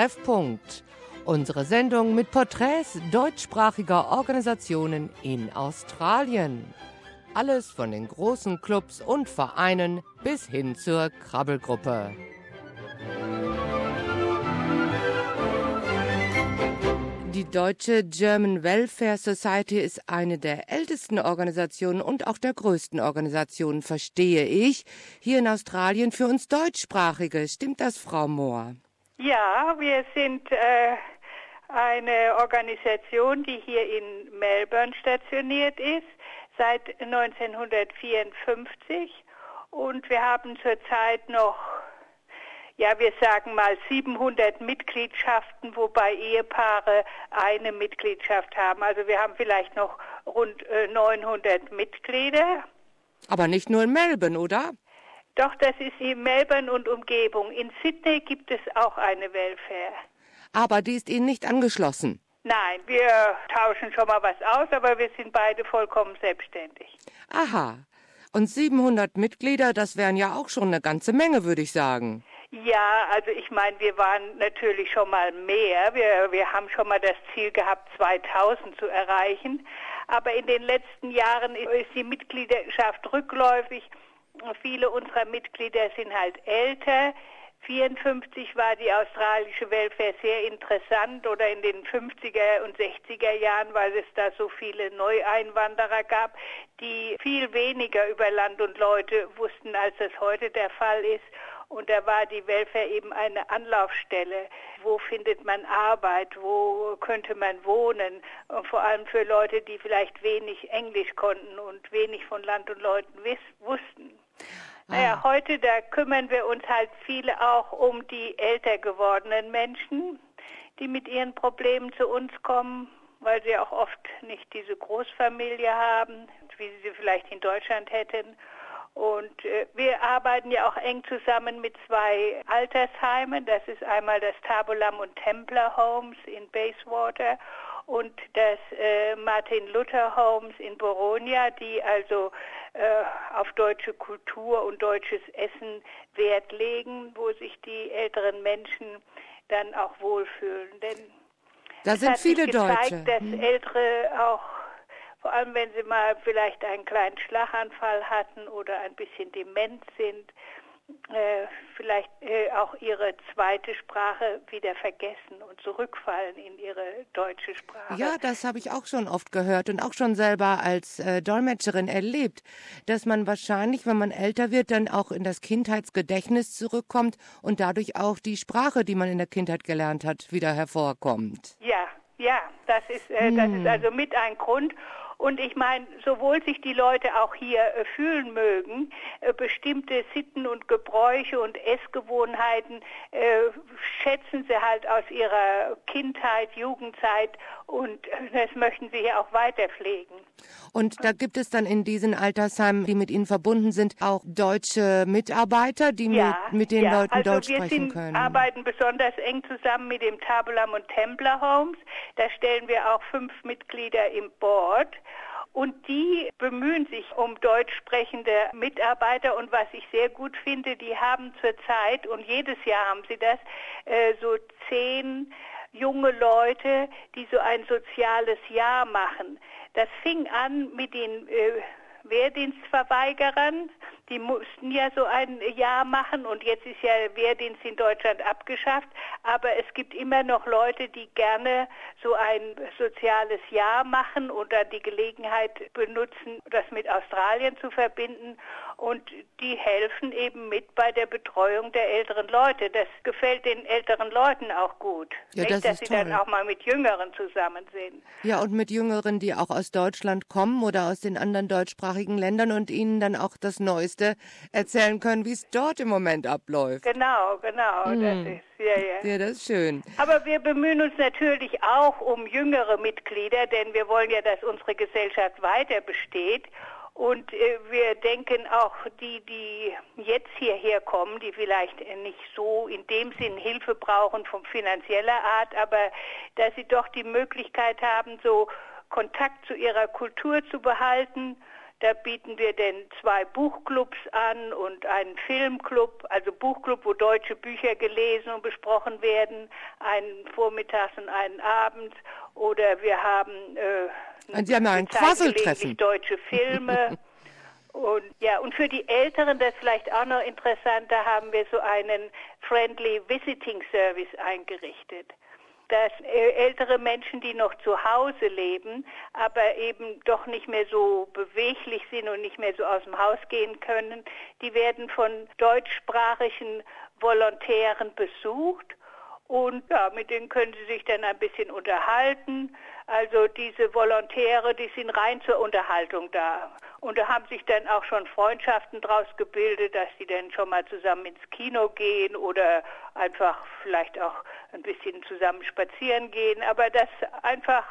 Treffpunkt. Unsere Sendung mit Porträts deutschsprachiger Organisationen in Australien. Alles von den großen Clubs und Vereinen bis hin zur Krabbelgruppe. Die Deutsche German Welfare Society ist eine der ältesten Organisationen und auch der größten Organisationen, verstehe ich, hier in Australien für uns Deutschsprachige. Stimmt das, Frau Mohr? Ja, wir sind eine Organisation, die hier in Melbourne stationiert ist, seit 1954. Und wir haben zurzeit noch, wir sagen mal 700 Mitgliedschaften, wobei Ehepaare eine Mitgliedschaft haben. Also wir haben vielleicht noch rund 900 Mitglieder. Aber nicht nur in Melbourne, oder? Doch, das ist in Melbourne und Umgebung. In Sydney gibt es auch eine Welfare. Aber die ist Ihnen nicht angeschlossen? Nein, wir tauschen schon mal was aus, aber wir sind beide vollkommen selbstständig. Aha. Und 700 Mitglieder, das wären ja auch schon eine ganze Menge, würde ich sagen. Ja, also ich meine, wir waren natürlich schon mal mehr. Wir haben schon mal das Ziel gehabt, 2000 zu erreichen. Aber in den letzten Jahren ist die Mitgliedschaft rückläufig. Viele unserer Mitglieder sind halt älter. 1954 war die australische Welfare sehr interessant oder in den 50er und 60er Jahren, weil es da so viele Neueinwanderer gab, die viel weniger über Land und Leute wussten, als das heute der Fall ist. Und da war die Welfare eben eine Anlaufstelle. Wo findet man Arbeit? Wo könnte man wohnen? Und vor allem für Leute, die vielleicht wenig Englisch konnten und wenig von Land und Leuten wussten. Naja, heute, da kümmern wir uns halt viele auch um die älter gewordenen Menschen, die mit ihren Problemen zu uns kommen, weil sie auch oft nicht diese Großfamilie haben, wie sie vielleicht in Deutschland hätten. Und wir arbeiten ja auch eng zusammen mit 2 Altersheimen. Das ist einmal das Tabulam und Templer Homes in Bayswater und das Martin Luther Homes in Boronia, die also auf deutsche Kultur und deutsches Essen Wert legen, wo sich die älteren Menschen dann auch wohlfühlen. Denn da sind viele Deutsche. Gezeigt, dass Ältere auch, vor allem wenn sie mal vielleicht einen kleinen Schlaganfall hatten oder ein bisschen dement sind, vielleicht auch ihre zweite Sprache wieder vergessen und zurückfallen in ihre deutsche Sprache. Ja, das habe ich auch schon oft gehört und auch schon selber als Dolmetscherin erlebt, dass man wahrscheinlich, wenn man älter wird, dann auch in das Kindheitsgedächtnis zurückkommt und dadurch auch die Sprache, die man in der Kindheit gelernt hat, wieder hervorkommt. Ja, das ist also mit ein Grund. Und ich meine, sowohl sich die Leute auch hier fühlen mögen, bestimmte Sitten und Gebräuche und Essgewohnheiten schätzen sie halt aus ihrer Kindheit, Jugendzeit und das möchten sie hier auch weiter pflegen. Und da gibt es dann in diesen Altersheimen, die mit Ihnen verbunden sind, auch deutsche Mitarbeiter, die mit den Leuten Deutsch sprechen können? Wir arbeiten besonders eng zusammen mit dem Tabulam und Templer Homes. Da stellen wir auch 5 Mitglieder im Board. Und die bemühen sich um deutsch sprechende Mitarbeiter. Und was ich sehr gut finde, die haben zurzeit, und jedes Jahr haben sie das, so 10 junge Leute, die so ein soziales Jahr machen. Das fing an mit den Wehrdienstverweigerern. Die mussten ja so ein Jahr machen und jetzt ist ja Wehrdienst in Deutschland abgeschafft. Aber es gibt immer noch Leute, die gerne so ein soziales Jahr machen oder die Gelegenheit benutzen, das mit Australien zu verbinden. Und die helfen eben mit bei der Betreuung der älteren Leute. Das gefällt den älteren Leuten auch gut. Ja, nicht, dass sie toll. dann auch mal mit Jüngeren zusammen sind. Ja, und mit Jüngeren, die auch aus Deutschland kommen oder aus den anderen deutschsprachigen Ländern und ihnen dann auch das Neueste erzählen können, wie es dort im Moment abläuft. Genau. Das ist, Ja, das ist schön. Aber wir bemühen uns natürlich auch um jüngere Mitglieder, denn wir wollen ja, dass unsere Gesellschaft weiter besteht. Und wir denken auch, die jetzt hierher kommen, die vielleicht nicht so in dem Sinn Hilfe brauchen von finanzieller Art, aber dass sie doch die Möglichkeit haben, so Kontakt zu ihrer Kultur zu behalten, Da bieten wir denn 2 Buchclubs an und einen Filmclub, also Buchclub, wo deutsche Bücher gelesen und besprochen werden, einen vormittags und einen abends. Oder wir haben Sie haben ja ein Quasseltreffen. Deutsche Filme. Und für die Älteren, das ist vielleicht auch noch interessant, da haben wir so einen Friendly Visiting Service eingerichtet. Dass ältere Menschen, die noch zu Hause leben, aber eben doch nicht mehr so beweglich sind und nicht mehr so aus dem Haus gehen können, die werden von deutschsprachigen Volontären besucht. Und ja, mit denen können Sie sich dann ein bisschen unterhalten. Also diese Volontäre, die sind rein zur Unterhaltung da. Und da haben sich dann auch schon Freundschaften draus gebildet, dass die dann schon mal zusammen ins Kino gehen oder einfach vielleicht auch ein bisschen zusammen spazieren gehen. Aber dass einfach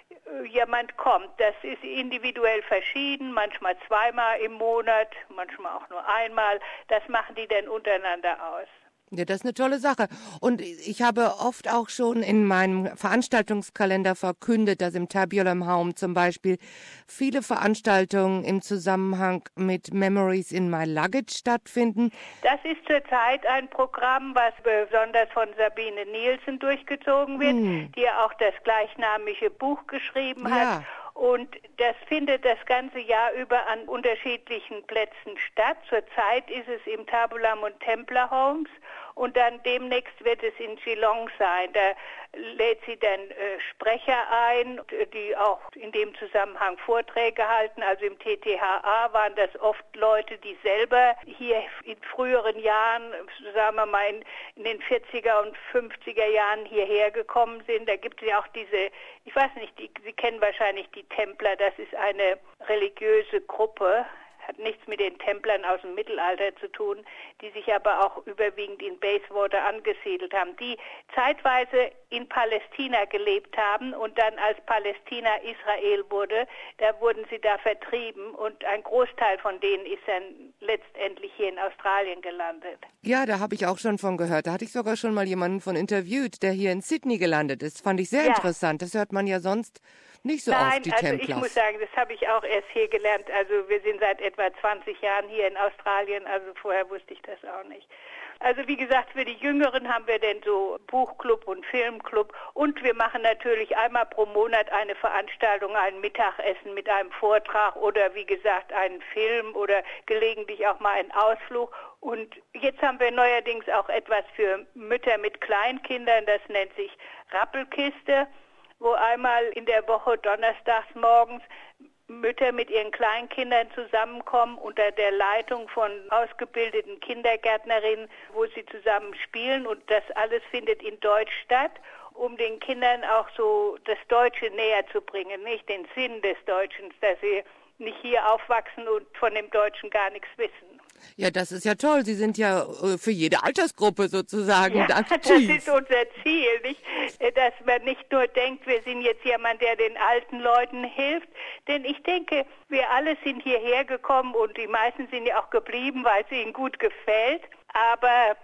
jemand kommt, das ist individuell verschieden, manchmal 2-mal im Monat, manchmal auch nur einmal. Das machen die dann untereinander aus. Ja, das ist eine tolle Sache. Und ich habe oft auch schon in meinem Veranstaltungskalender verkündet, dass im Tabulum Home zum Beispiel viele Veranstaltungen im Zusammenhang mit Memories in My Luggage stattfinden. Das ist zurzeit ein Programm, was besonders von Sabine Nielsen durchgezogen wird, die ja auch das gleichnamige Buch geschrieben hat. Und das findet das ganze Jahr über an unterschiedlichen Plätzen statt. Zurzeit ist es im Tabulam und Templer Homes und dann demnächst wird es in Geelong sein. Da lädt sie dann Sprecher ein, die auch in dem Zusammenhang Vorträge halten. Also im TTHA waren das oft Leute, die selber hier in früheren Jahren, sagen wir mal in den 40er und 50er Jahren hierher gekommen sind. Da gibt es ja auch diese, ich weiß nicht, Sie kennen wahrscheinlich die Templer, das ist eine religiöse Gruppe, hat nichts mit den Templern aus dem Mittelalter zu tun, die sich aber auch überwiegend in Bayswater angesiedelt haben, die zeitweise in Palästina gelebt haben und dann als Palästina Israel wurde, da wurden sie da vertrieben und ein Großteil von denen ist dann letztendlich hier in Australien gelandet. Ja, da habe ich auch schon von gehört. Da hatte ich sogar schon mal jemanden von interviewt, der hier in Sydney gelandet ist. Fand ich sehr interessant. Das hört man ja sonst nicht so oft, die Templars. Nein, also ich muss sagen, das habe ich auch erst hier gelernt. Also wir sind seit etwa 20 Jahren hier in Australien, also vorher wusste ich das auch nicht. Also wie gesagt, für die Jüngeren haben wir denn so Buchclub und Filmclub und wir machen natürlich einmal pro Monat eine Veranstaltung, ein Mittagessen mit einem Vortrag oder wie gesagt einen Film oder gelegentlich auch mal einen Ausflug. Und jetzt haben wir neuerdings auch etwas für Mütter mit Kleinkindern, das nennt sich Rappelkiste, wo einmal in der Woche donnerstags morgens Mütter mit ihren Kleinkindern zusammenkommen unter der Leitung von ausgebildeten Kindergärtnerinnen, wo sie zusammen spielen und das alles findet in Deutsch statt, um den Kindern auch so das Deutsche näher zu bringen, nicht den Sinn des Deutschen, dass sie nicht hier aufwachsen und von dem Deutschen gar nichts wissen. Ja, das ist ja toll. Sie sind ja für jede Altersgruppe sozusagen aktiv. Das ist unser Ziel, nicht? Dass man nicht nur denkt, wir sind jetzt jemand, der den alten Leuten hilft. Denn ich denke, wir alle sind hierher gekommen und die meisten sind ja auch geblieben, weil es ihnen gut gefällt. Aber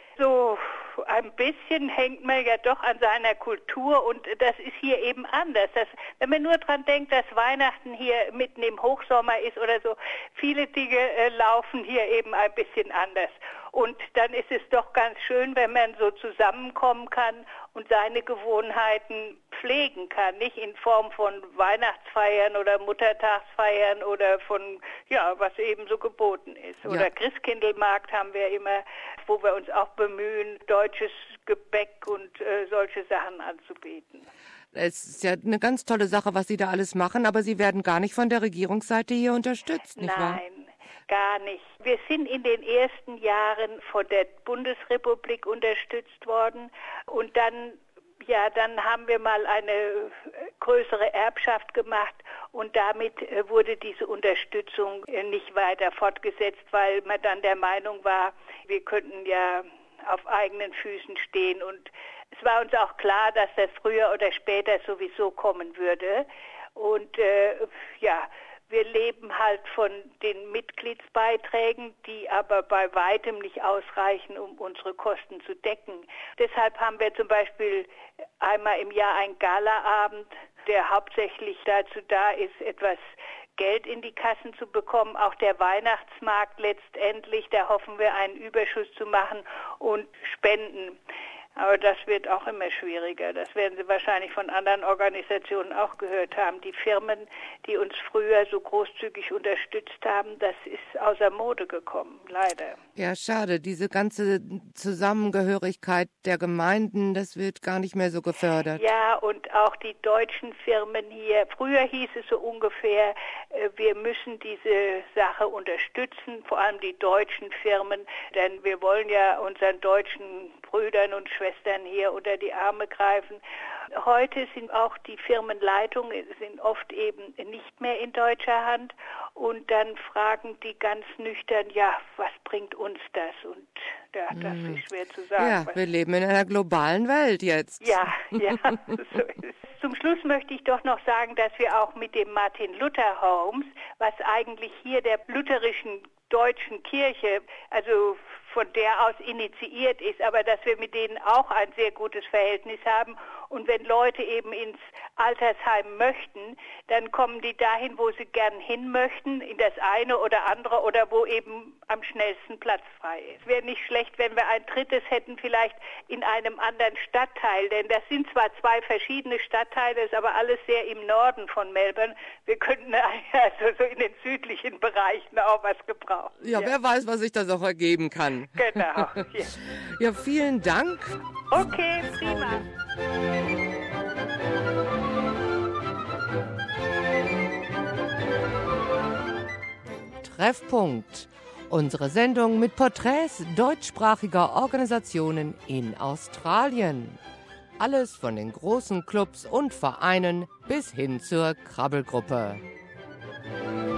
so ein bisschen hängt man ja doch an seiner Kultur und das ist hier eben anders. Wenn man nur dran denkt, dass Weihnachten hier mitten im Hochsommer ist oder so, viele Dinge laufen hier eben ein bisschen anders. Und dann ist es doch ganz schön, wenn man so zusammenkommen kann und seine Gewohnheiten pflegen kann, nicht in Form von Weihnachtsfeiern oder Muttertagsfeiern oder von, ja, was eben so geboten ist. Ja. Oder Christkindlmarkt haben wir immer, wo wir uns auch bemühen, deutsches Gebäck und solche Sachen anzubieten. Es ist ja eine ganz tolle Sache, was Sie da alles machen, aber Sie werden gar nicht von der Regierungsseite hier unterstützt, nicht wahr? Nein. Gar nicht. Wir sind in den ersten Jahren von der Bundesrepublik unterstützt worden und dann haben wir mal eine größere Erbschaft gemacht und damit wurde diese Unterstützung nicht weiter fortgesetzt, weil man dann der Meinung war, wir könnten ja auf eigenen Füßen stehen und es war uns auch klar, dass das früher oder später sowieso kommen würde und wir leben halt von den Mitgliedsbeiträgen, die aber bei weitem nicht ausreichen, um unsere Kosten zu decken. Deshalb haben wir zum Beispiel einmal im Jahr einen Galaabend, der hauptsächlich dazu da ist, etwas Geld in die Kassen zu bekommen. Auch der Weihnachtsmarkt letztendlich, da hoffen wir einen Überschuss zu machen und Spenden. Aber das wird auch immer schwieriger. Das werden Sie wahrscheinlich von anderen Organisationen auch gehört haben. Die Firmen, die uns früher so großzügig unterstützt haben, das ist außer Mode gekommen, leider. Ja, schade. Diese ganze Zusammengehörigkeit der Gemeinden, das wird gar nicht mehr so gefördert. Ja, und auch die deutschen Firmen hier. Früher hieß es so ungefähr, wir müssen diese Sache unterstützen, vor allem die deutschen Firmen, denn wir wollen ja unseren deutschen Brüdern und Schwestern hier unter die Arme greifen. Heute sind auch die Firmenleitungen sind oft eben nicht mehr in deutscher Hand und dann fragen die ganz nüchtern, ja, was bringt uns das? Und ja, das ist schwer zu sagen. Ja, wir leben in einer globalen Welt jetzt. Ja, so ist es. Zum Schluss möchte ich doch noch sagen, dass wir auch mit dem Martin Luther Homes, was eigentlich hier der lutherischen deutschen Kirche, also von der aus initiiert ist, aber dass wir mit denen auch ein sehr gutes Verhältnis haben. Und wenn Leute eben ins Altersheim möchten, dann kommen die dahin, wo sie gern hin möchten, in das eine oder andere oder wo eben am schnellsten Platz frei ist. Es wäre nicht schlecht, wenn wir ein drittes hätten, vielleicht in einem anderen Stadtteil, denn das sind zwar zwei verschiedene Stadtteile, ist aber alles sehr im Norden von Melbourne. Wir könnten also so in den südlichen Bereichen auch was gebrauchen. Ja, wer weiß, was sich das auch ergeben kann. Genau. Ja, Ja, vielen Dank. okay, prima. Treffpunkt. Unsere Sendung mit Porträts deutschsprachiger Organisationen in Australien. Alles von den großen Clubs und Vereinen bis hin zur Krabbelgruppe.